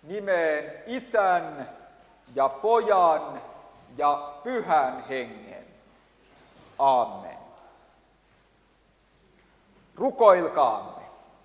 nimeen Isän ja Pojan ja Pyhän Hengen. Aamen. Rukoilkaamme.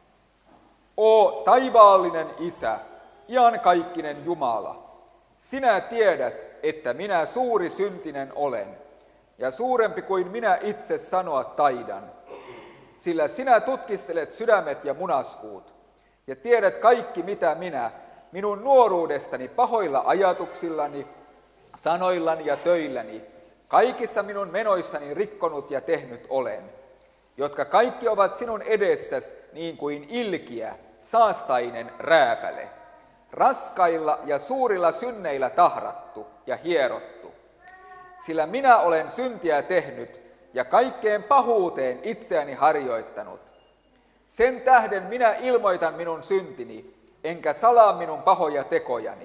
O taivaallinen Isä, iankaikkinen Jumala, sinä tiedät, että minä suuri syntinen olen, ja suurempi kuin minä itse sanoa taidan, sillä sinä tutkistelet sydämet ja munaskuut, ja tiedät kaikki, mitä minun nuoruudestani pahoilla ajatuksillani, sanoillani ja töilläni, kaikissa minun menoissani rikkonut ja tehnyt olen, jotka kaikki ovat sinun edessäsi niin kuin ilkiä, saastainen rääpäle, raskailla ja suurilla synneillä tahrattu ja hierottu. Sillä minä olen syntiä tehnyt ja kaikkeen pahuuteen itseäni harjoittanut. Sen tähden minä ilmoitan minun syntini, enkä salaa minun pahoja tekojani.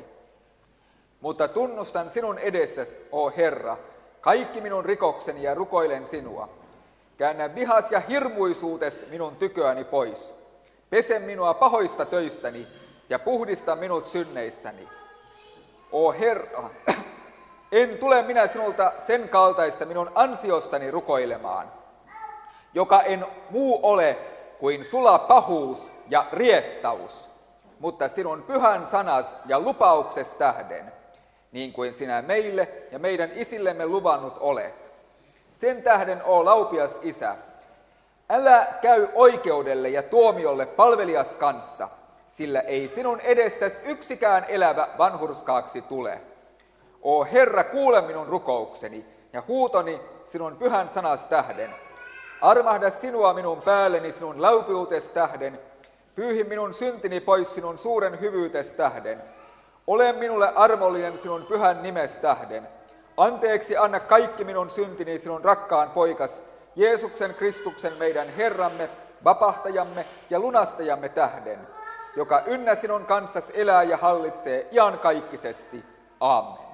Mutta tunnustan sinun edessäsi, o Herra, kaikki minun rikokseni ja rukoilen sinua. Käännä vihas ja hirmuisuutes minun tyköäni pois. Pese minua pahoista töistäni ja puhdista minut synneistäni. O Herra, en tule minä sinulta sen kaltaista minun ansiostani rukoilemaan, joka en muu ole kuin sula pahuus ja riettaus, mutta sinun pyhän sanas ja lupaukses tähden, niin kuin sinä meille ja meidän isillemme luvannut olet. Sen tähden, o laupias Isä, älä käy oikeudelle ja tuomiolle palvelias kanssa, sillä ei sinun edessäsi yksikään elävä vanhurskaaksi tule. O Herra, kuule minun rukoukseni ja huutoni sinun pyhän sanas tähden. Armahda sinua minun päälleni sinun laupiutes tähden, pyyhi minun syntini pois sinun suuren hyvyytes tähden. Ole minulle armollinen sinun pyhän nimes tähden. Anteeksi anna kaikki minun syntini sinun rakkaan poikas, Jeesuksen Kristuksen meidän Herramme, vapahtajamme ja lunastajamme tähden, joka ynnä sinun kanssas elää ja hallitsee iankaikkisesti. Aamen.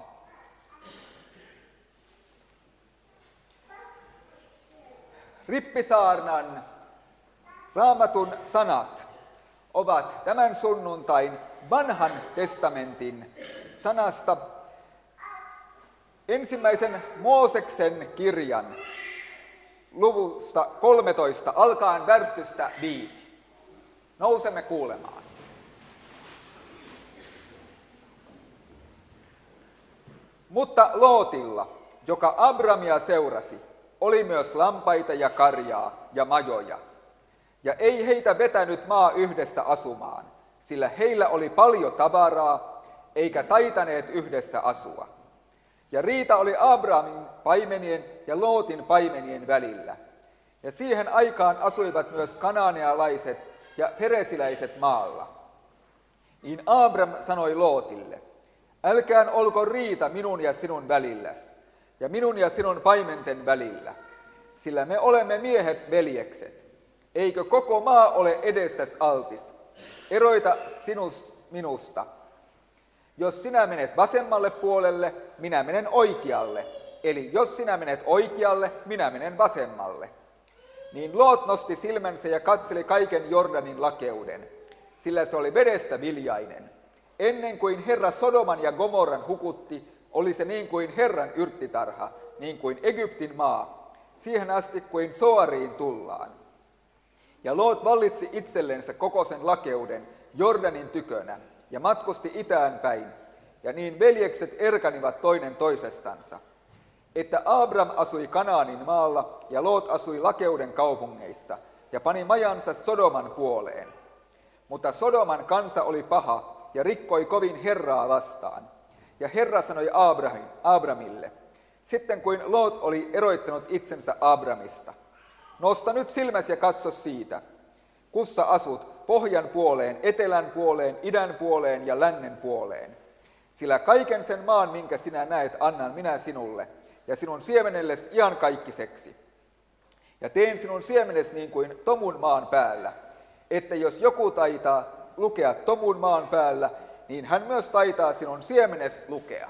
Rippisaarnan Raamatun sanat ovat tämän sunnuntain vanhan testamentin sanasta ensimmäisen Mooseksen kirjan luvusta 13 alkaen värssystä 5. Nousemme kuulemaan. Mutta Lootilla, joka Abramia seurasi, oli myös lampaita ja karjaa ja majoja, ja ei heitä vetänyt maa yhdessä asumaan, sillä heillä oli paljon tavaraa, eikä taitaneet yhdessä asua. Ja riita oli Abramin paimenien ja Lootin paimenien välillä. Ja siihen aikaan asuivat myös kananealaiset ja peresiläiset maalla. Niin Abram sanoi Lootille, älkään olko riita minun ja sinun välilläs, ja minun ja sinun paimenten välillä, sillä me olemme miehet veljekset. Eikö koko maa ole edessäs altis? Eroita sinus minusta. Jos sinä menet vasemmalle puolelle, minä menen oikealle. Eli jos sinä menet oikealle, minä menen vasemmalle. Niin Loot nosti silmänsä ja katseli kaiken Jordanin lakeuden, sillä se oli vedestä viljainen. Ennen kuin Herra Sodoman ja Gomorran hukutti, oli se niin kuin Herran yrttitarha, niin kuin Egyptin maa, siihen asti kuin Soariin tullaan. Ja Loot vallitsi itsellensä koko sen lakeuden Jordanin tykönä ja matkusti itään päin, ja niin veljekset erkanivat toinen toisestansa, että Abram asui Kanaanin maalla ja Loot asui lakeuden kaupungeissa ja pani majansa Sodoman puoleen. Mutta Sodoman kansa oli paha ja rikkoi kovin Herraa vastaan. Ja Herra sanoi Abramille, sitten kuin Loot oli eroittanut itsensä Abramista, nosta nyt silmäsi ja katso siitä, kussa asut, pohjan puoleen, etelän puoleen, idän puoleen ja lännen puoleen. Sillä kaiken sen maan, minkä sinä näet, annan minä sinulle ja sinun siemenellesi iankaikkiseksi. Ja teen sinun siemenesi niin kuin tomun maan päällä, että jos joku taitaa lukea tomun maan päällä, niin hän myös taitaa sinun siemenes lukea.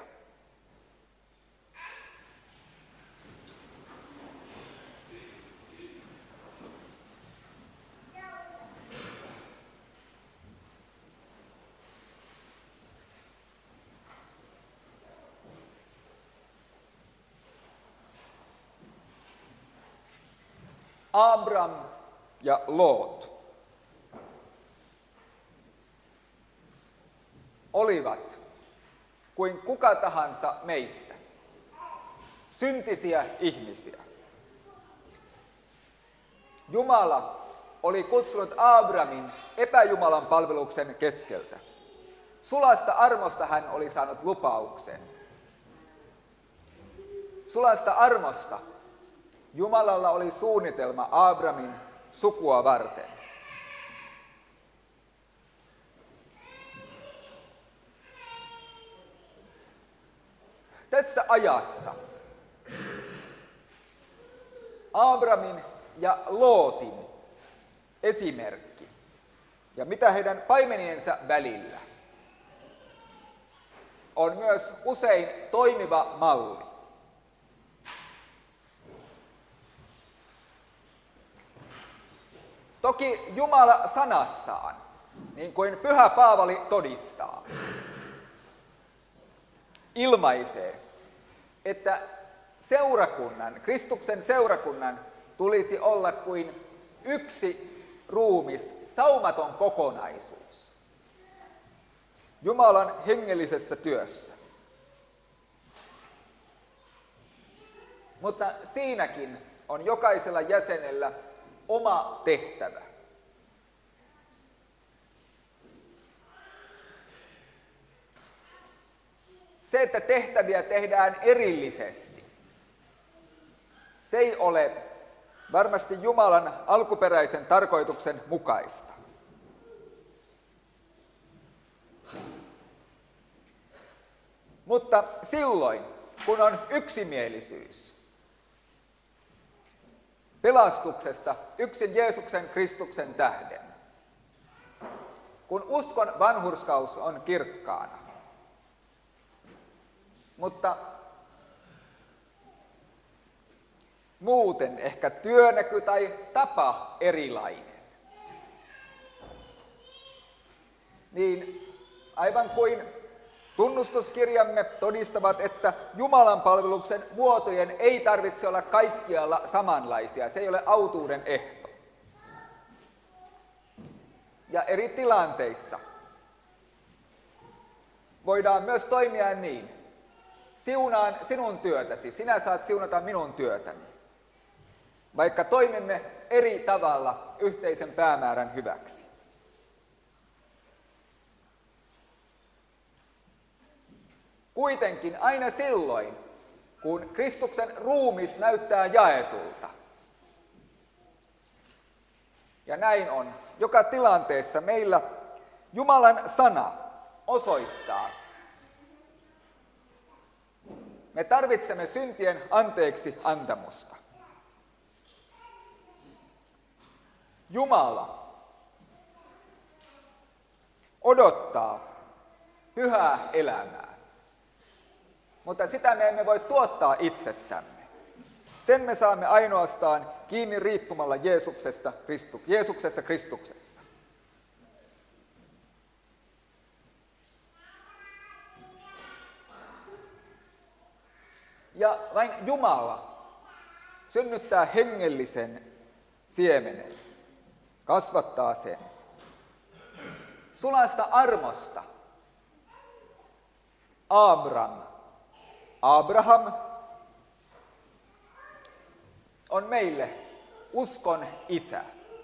Abram ja Loot olivat kuin kuka tahansa meistä, syntisiä ihmisiä. Jumala oli kutsunut Abramin epäjumalan palveluksen keskeltä. Sulasta armosta hän oli saanut lupauksen. Sulasta armosta Jumalalla oli suunnitelma Abramin sukua varten. Tässä ajassa Abramin ja Lootin esimerkki ja mitä heidän paimeniensa välillä on myös usein toimiva malli. Toki Jumala sanassaan, niin kuin Pyhä Paavali todistaa, ilmaisee, että seurakunnan, Kristuksen seurakunnan tulisi olla kuin yksi ruumis, saumaton kokonaisuus Jumalan hengellisessä työssä. Mutta siinäkin on jokaisella jäsenellä oma tehtävä. Se, että tehtäviä tehdään erillisesti, se ei ole varmasti Jumalan alkuperäisen tarkoituksen mukaista. Mutta silloin, kun on yksimielisyys pelastuksesta yksin Jeesuksen Kristuksen tähden, kun uskon vanhurskaus on kirkkaana, mutta muuten ehkä työnäky tai tapa erilainen, niin aivan kuin tunnustuskirjamme todistavat, että Jumalan palveluksen muotojen ei tarvitse olla kaikkialla samanlaisia. Se ei ole autuuden ehto. Ja eri tilanteissa voidaan myös toimia niin. Siunaan sinun työtäsi, sinä saat siunata minun työtäni. Vaikka toimimme eri tavalla yhteisen päämäärän hyväksi. Kuitenkin aina silloin, kun Kristuksen ruumis näyttää jaetulta. Ja näin on. Joka tilanteessa meillä Jumalan sana osoittaa. Me tarvitsemme syntien anteeksi antamusta. Jumala odottaa pyhää elämää. Mutta sitä me emme voi tuottaa itsestämme. Sen me saamme ainoastaan kiinni riippumalla Jeesuksesta Kristuksessa. Ja vain Jumala synnyttää hengellisen siemenen, kasvattaa sen. Sulasta armosta Abraham on meille uskon isä.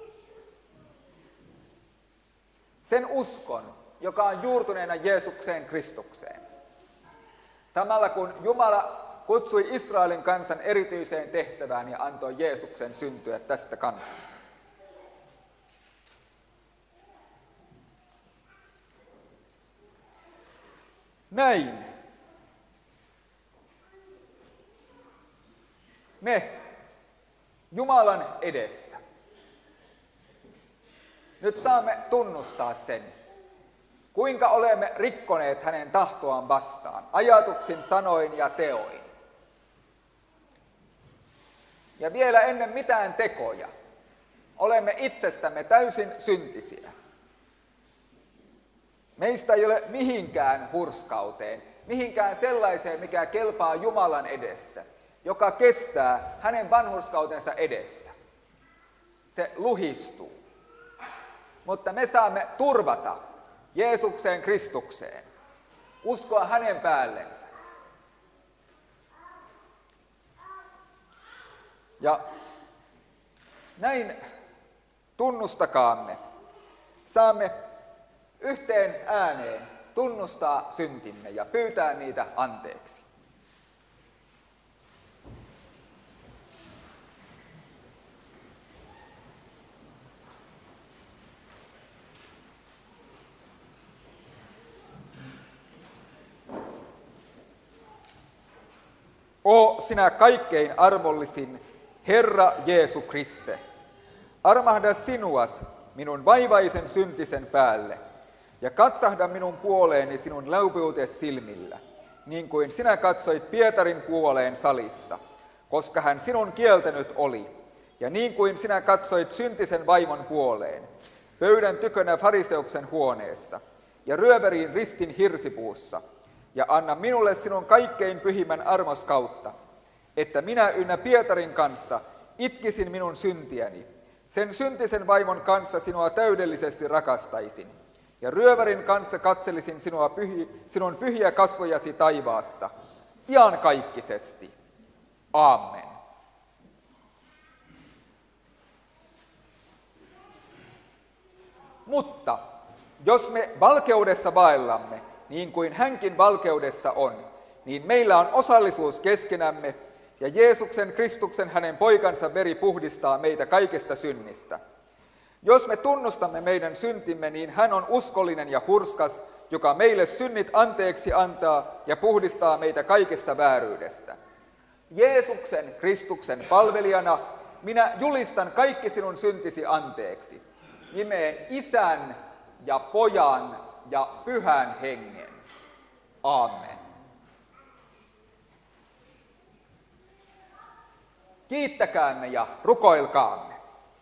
Sen uskon, joka on juurtuneena Jeesukseen Kristukseen. Samalla kun Jumala kutsui Israelin kansan erityiseen tehtävään ja antoi Jeesuksen syntyä tästä kansasta. Näin me Jumalan edessä nyt saamme tunnustaa sen, kuinka olemme rikkoneet hänen tahtoaan vastaan, ajatuksin, sanoin ja teoin. Ja vielä ennen mitään tekoja olemme itsestämme täysin syntisiä. Meistä ei ole mihinkään hurskauteen, mihinkään sellaiseen, mikä kelpaa Jumalan edessä, joka kestää hänen vanhurskautensa edessä. se luhistuu. Mutta me saamme turvata Jeesukseen Kristukseen, uskoa hänen päällensä. Ja näin tunnustakaamme. Saamme yhteen ääneen tunnustaa syntimme ja pyytää niitä anteeksi. O sinä kaikkein armollisin Herra Jeesu Kriste, armahda sinuas minun vaivaisen syntisen päälle ja katsahda minun puoleeni sinun laupeutes silmillä, niin kuin sinä katsoit Pietarin puoleen salissa, koska hän sinun kieltänyt oli, ja niin kuin sinä katsoit syntisen vaimon puoleen, pöydän tykönä fariseuksen huoneessa ja ryöväriin ristin hirsipuussa, ja anna minulle sinun kaikkein pyhimmän armos kautta, että minä ynnä Pietarin kanssa itkisin minun syntiäni, sen syntisen vaimon kanssa sinua täydellisesti rakastaisin, ja ryövärin kanssa katselisin sinun pyhiä kasvojasi taivaassa, iankaikkisesti. Aamen. Mutta jos me valkeudessa vaellamme, niin kuin hänkin valkeudessa on, niin meillä on osallisuus keskenämme, ja Jeesuksen Kristuksen hänen poikansa veri puhdistaa meitä kaikesta synnistä. Jos me tunnustamme meidän syntimme, niin hän on uskollinen ja hurskas, joka meille synnit anteeksi antaa ja puhdistaa meitä kaikesta vääryydestä. Jeesuksen Kristuksen palvelijana minä julistan kaikki sinun syntisi anteeksi, nimeen Isän ja Pojan ja Pyhän Hengen. Aamen. Kiittäkäämme ja rukoilkaamme.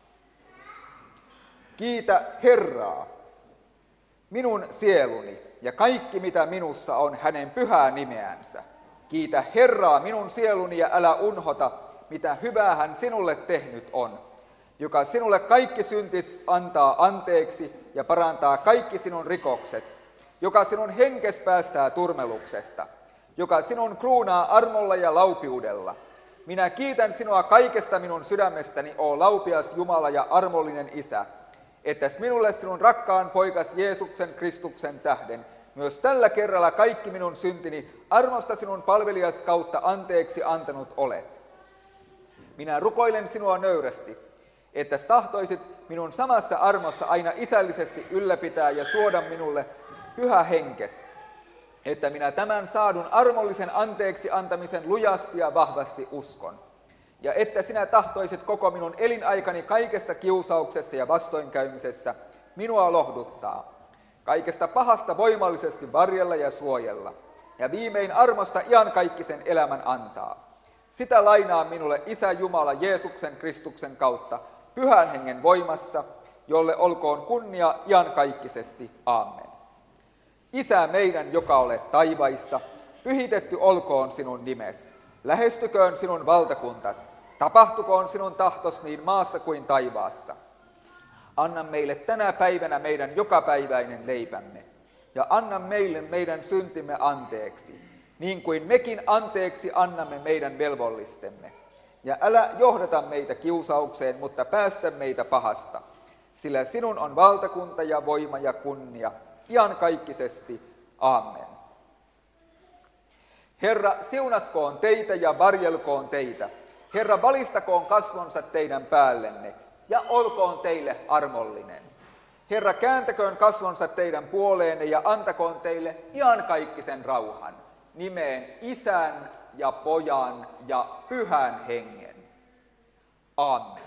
Kiitä Herraa, minun sieluni ja kaikki mitä minussa on hänen pyhää nimeänsä. Kiitä Herraa minun sieluni ja älä unhota, mitä hyvää hän sinulle tehnyt on, joka sinulle kaikki syntis antaa anteeksi ja parantaa kaikki sinun rikoksesi, joka sinun henkes päästää turmeluksesta, joka sinun kruunaa armolla ja laupiudella. Minä kiitän sinua kaikesta minun sydämestäni, o laupias Jumala ja armollinen Isä, ettäs minulle sinun rakkaan poikas Jeesuksen Kristuksen tähden myös tällä kerralla kaikki minun syntini armosta sinun palvelijas kautta anteeksi antanut olet. Minä rukoilen sinua nöyrästi, ettäs tahtoisit minun samassa armossa aina isällisesti ylläpitää ja suoda minulle pyhä henkes, että minä tämän saadun armollisen anteeksi antamisen lujasti ja vahvasti uskon. Ja että sinä tahtoisit koko minun elinaikani kaikessa kiusauksessa ja vastoinkäymisessä minua lohduttaa, kaikesta pahasta voimallisesti varjella ja suojella, ja viimein armosta iankaikkisen elämän antaa. Sitä lainaa minulle Isä Jumala Jeesuksen Kristuksen kautta Pyhän Hengen voimassa, jolle olkoon kunnia iankaikkisesti. Aamen. Isä meidän, joka olet taivaissa, pyhitetty olkoon sinun nimes. Lähestyköön sinun valtakuntas, tapahtukoon sinun tahtos niin maassa kuin taivaassa. Anna meille tänä päivänä meidän jokapäiväinen leipämme, ja anna meille meidän syntimme anteeksi, niin kuin mekin anteeksi annamme meidän velvollistemme. Ja älä johdata meitä kiusaukseen, mutta päästä meitä pahasta, sillä sinun on valtakunta ja voima ja kunnia, iankaikkisesti. Aamen. Herra, siunatkoon teitä ja varjelkoon teitä. Herra, valistakoon kasvonsa teidän päällenne ja olkoon teille armollinen. Herra, kääntäköön kasvonsa teidän puoleenne ja antakoon teille iankaikkisen rauhan, nimeen Isän ja Pojan ja Pyhän Hengen. Aamen.